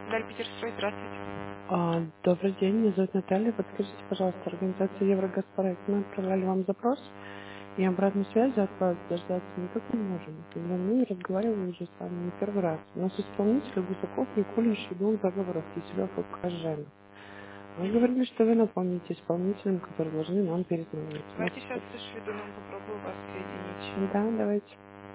Даль Питерстрой, здравствуйте. Добрый день, меня зовут Наталья. Подскажите, пожалуйста, организация Еврогазпроект. Мы отправляли вам запрос, и обратной связи от вас дождаться никак не можем. Звоню и разговариваю уже с вами не первый раз. У нас исполнитель Гусаков Николич и двух договоров Киселев и Кожена. Вы говорили, что вы напомните исполнителям, которые должны нам перезвонить. Может, Давайте сейчас с Шведуном попробую вас соединить. да, давайте.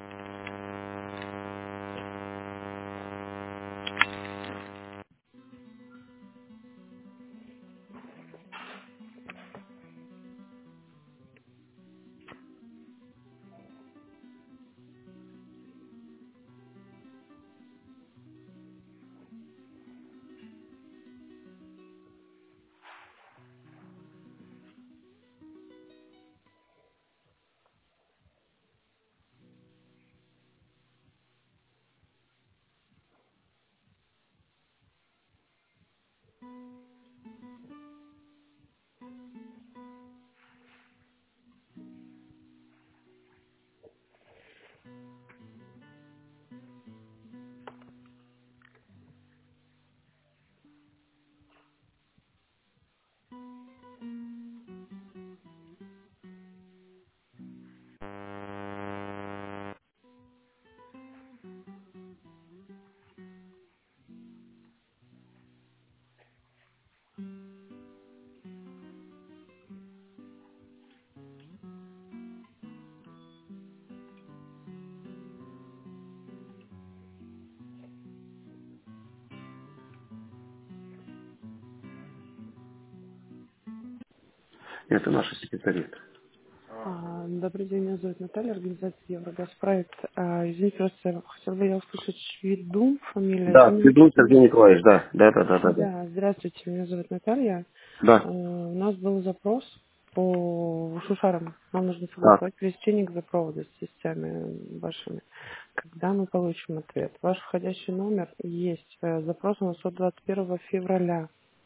Это наши секретари. Добрый день, меня зовут Наталья, организация Еврогазпроект. Извините, просто хотела бы я услышать Шведу, фамилия, Да, фамилию ведун чуть-чуть. Сергей Николаевич, да. Да. Да, здравствуйте, меня зовут Наталья. Да, У нас был запрос по шушарам. Нам нужно так, согласовать пересечение газопровода с системами вашими. Когда мы получим ответ? Ваш входящий номер есть. Запрос у нас от 21 февраля.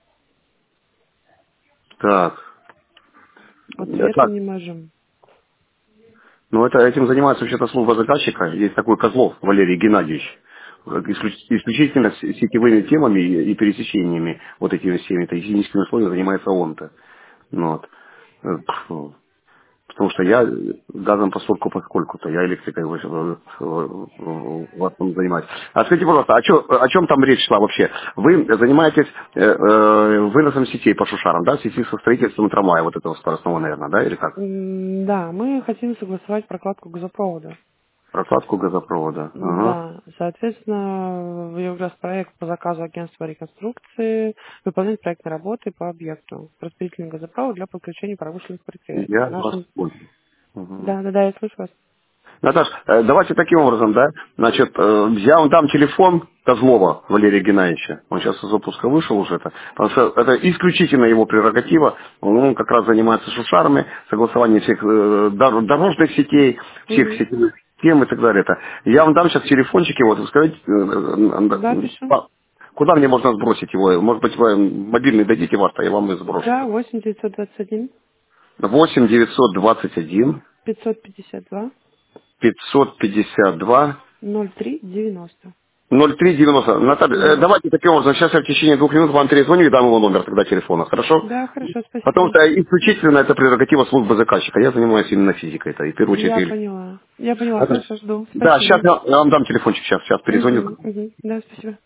так. Ответа Так, не можем. ну это этим занимается вообще-то служба заказчика. Есть такой Козлов Валерий Геннадьевич. Исключительно сетевыми темами и пересечениями, вот этими всеми техническими условиями занимается он-то. Ну вот. Потому что я газом поскольку-то, я электрикой в основном занимаюсь. А скажите, пожалуйста, о чем там речь шла вообще? Вы занимаетесь выносом сетей по шушарам, да, в связи со строительством трамвая, вот этого скоростного, наверное, да, или как? Да, мы хотим согласовать прокладку газопровода. Прокладку газопровода. Ага. Да, соответственно, в Евроспроект по заказу агентства реконструкции выполняет проектные работы по объекту. Распределительный газопровод для подключения промышленных предприятий. Я вас Нашим... понял. Мгм. Да, я слышу вас. Наташ, давайте таким образом, да, значит, я вам дам телефон Козлова Валерия Геннадьевича, он сейчас из отпуска вышел уже, потому что это исключительно его прерогатива, он как раз занимается шушарами, согласованием всех дорожных сетей, всех Угу. сетевых тем и так далее. Я вам дам сейчас телефончик его, так сказать, Да, пишу. куда мне можно сбросить его, может быть, вы мобильный дадите ваш, а я вам и сброшу. Да, 8 921 8 921 552 552 0390. 0390. Наталья, Угу. давайте таким образом, сейчас я в течение 2 минут вам перезвоню и дам его номер тогда телефона, хорошо? Да, хорошо, Потому спасибо. что исключительно это прерогатива службы заказчика. Я занимаюсь именно физикой-то, и в первую очередь. Я поняла. Я поняла, Это- хорошо, жду. Да, сейчас Спасибо. я вам дам телефончик, сейчас перезвоню. Угу. Да, спасибо.